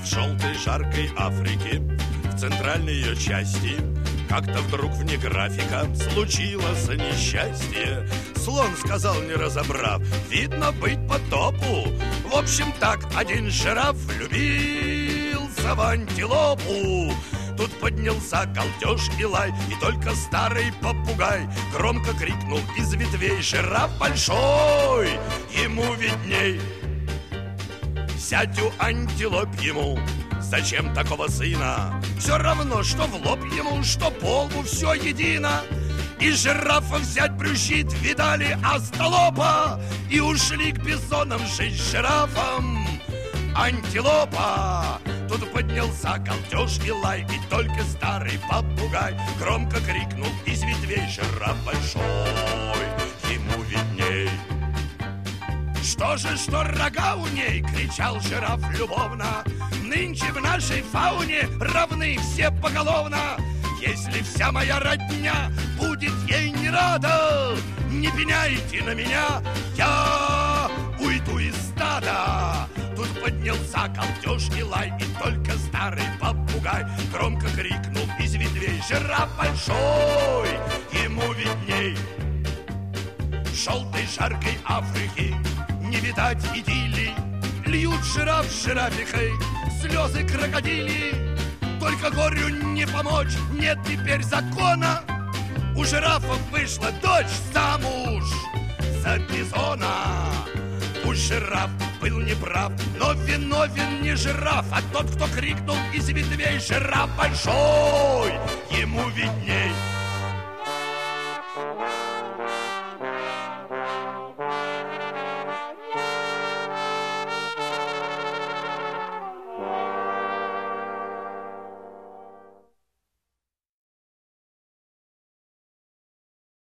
желтой жаркой Африки, в центральной ее части, как-то вдруг вне графика случилось несчастье. Слон сказал, не разобрав: видно, быть по топу. В общем так, один жираф влюбился в антилопу. Тут поднялся галдеж и лай, и только старый попугай громко крикнул из ветвей: жираф большой, ему видней. Сядь у антилоп ему, зачем такого сына? Все равно, что в лоб ему, что по лбу, все едино. И жирафа взять брюзжит, видали остолопа, и ушли к бизонам жить с жирафом. Антилопа. Тут поднялся галдеж и лай, и только старый попугай громко крикнул из ветвей: жираф большой, ему видней. Что же, что рога у ней, кричал жираф любовно, нынче в нашей фауне равны все поголовно. Если вся моя родня будет ей не рада, не пеняйте на меня, я уйду из стада. Тут поднялся галдеж и лай, и только старый попугай громко крикнул из ветвей: жираф большой, ему видней. Желтой жаркой Африки не видать идиллии, льют жираф с жирафихой слезы крокодили. Только горю не помочь, нет теперь закона. У жирафов вышла дочь замуж за бизона. Пусть жираф был неправ, но виновен не жираф, а тот, кто крикнул из ветвей: жираф большой, ему видней.